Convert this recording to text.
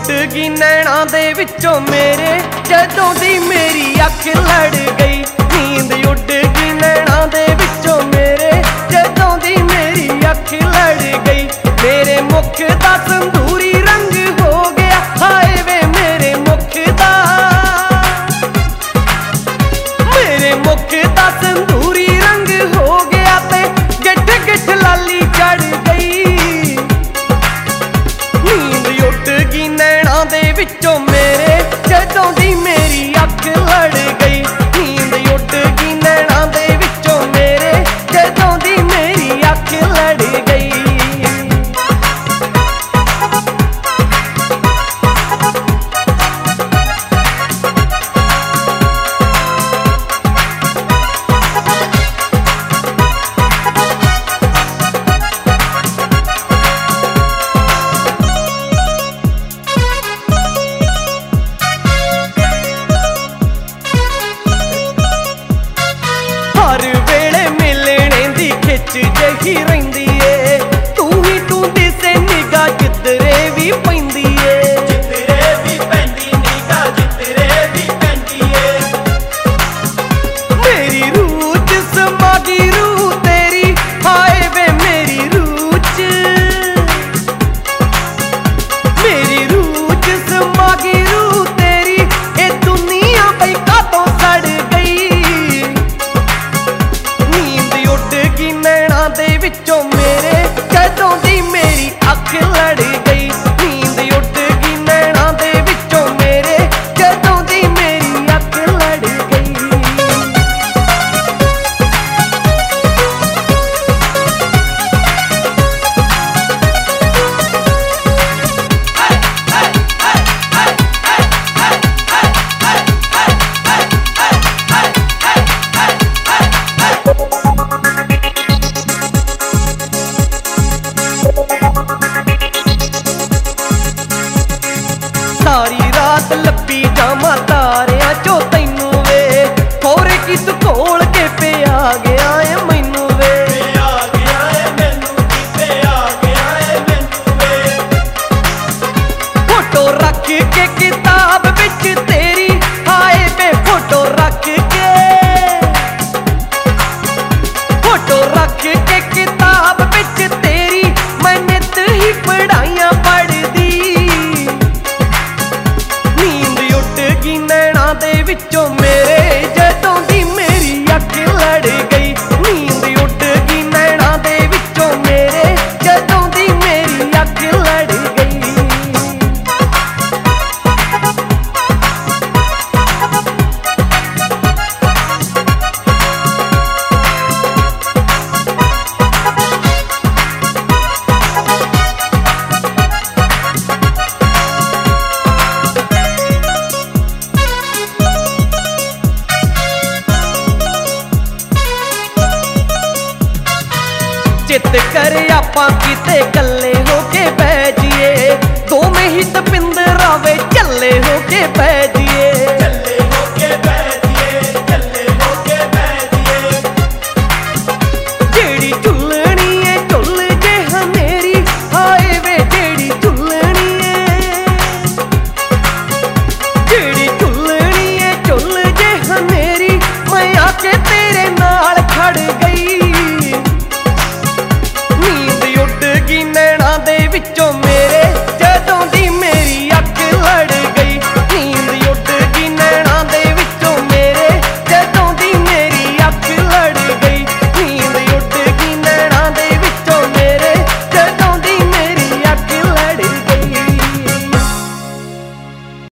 ਉੱਡ ਗਈ ਨੈਣਾਂ ਦੇ ਵਿੱਚੋਂ ਮੇਰੇ ਜਦੋਂ ਦੀ ਮੇਰੀ ਅੱਖ ਲੜ ਗਈ। ਨੀਂਦ ਉੱਡ ਗਈ ਨੈਣਾਂ ਦੇ ਵਿੱਚੋਂ ਮੇਰੇ ਜਦੋਂ ਦੀ ਮੇਰੀ ਅੱਖ ਲੜ ਗਈ। ਮੇਰੇ ਮੁਖ ਦਾ ਸੰਧੂਰੀ ਰੰਗ ਹੋ ਗਿਆ, ਹਾਏ ਵੇ ਮੇਰੇ ਮੁਖ ਦਾ, ਮੇਰੇ ਮੁਖ ਦਾ ਸੰਧੂਰੀ ਰੰਗ ਹੋ ਗਿਆ ਤੇ ਗਿੱਠ ਗਿੱਠ ਲਾਲੀ ਚੜ ਗਈ। ਨੀਂਦ ਉੱਡ ਗਈ ਨੈਣਾਂ ਦੇ ਵਿੱਚੋਂ ਮੇਰੇ ਜਦੋਂ ਦੀ ਮੇਰੀ ਅੱਖ ਲੜ ਗਈ। ਨੀਂਦ ਉੱਡ ਗਈ ਨੈਣਾਂ ਦੇ ਵਿੱਚੋਂ ਮੇਰੇ ਜਦੋਂ ਦੀ ਮੇਰੀ ਅੱਖ ਲੜ ਗਈ। हर वेले मिलने दी खिच जही रहिंदी ए, तू ही तू दिसे निगाह जिधरे भी पैंदी ए, जिधरे भी पैंदी निगाह जिधरे भी पैंदी ए। मेरी रूह च समा गई रूह तेरी, हाय वे मेरी रूह च, मेरी रूह च समा गई रूह तेरी। ए दुनिया बई कातों सड़ गई। ਉੱਡ ਗਈ ਨੈਣਾਂ ਦੇ ਵਿੱਚੋਂ ਮੇਰੇ ਜਦੋਂ ਦੀ ਮੇਰੀ ਅੱਖ ਲੜ ਗਈ। ਨੀਂਦ ਉੱਡ ਗਈ ਨੈਣਾਂ ਦੇ ਵਿੱਚੋਂ ਮੇਰੇ ਜਦੋਂ ਦੀ ਮੇਰੀ ਅੱਖ ਲੜ ਗਈ। सारी रात लब्बी जामा तारियां चो तैनू वे, होरे किस कोल के पे आ गया है मैनू वे। पे आ गया है मैनू दी, पे आ गया है मैनू वे। फोटो रख के किताब विच तेरी, हाय वे फोटो रख के, फोटो रख के किताब विच तेरी मैं नित ही पढ़ाइयां पढ़दी। नींद ਉੱਡ ਗਈ ਨੈਣਾਂ ਦੇ ਵਿੱਚੋਂ ਮੇਰੇ ਜਦੋਂ ਦੀ ਮੇਰੀ ਅੱਖ ਲੜ ਗਈ। ਨੀਂਦ ਉੱਡ ਗਈ ਨੈਣਾਂ ਦੇ ਵਿੱਚੋਂ ਮੇਰੇ ਜਦੋਂ ਦੀ ਮੇਰੀ ਅੱਖ ਲੜ ਗਈ। चित कर आपां किते कल्ले हो के पै जीए, दोवें ही तपिंदरा वे झल्ले हो के पै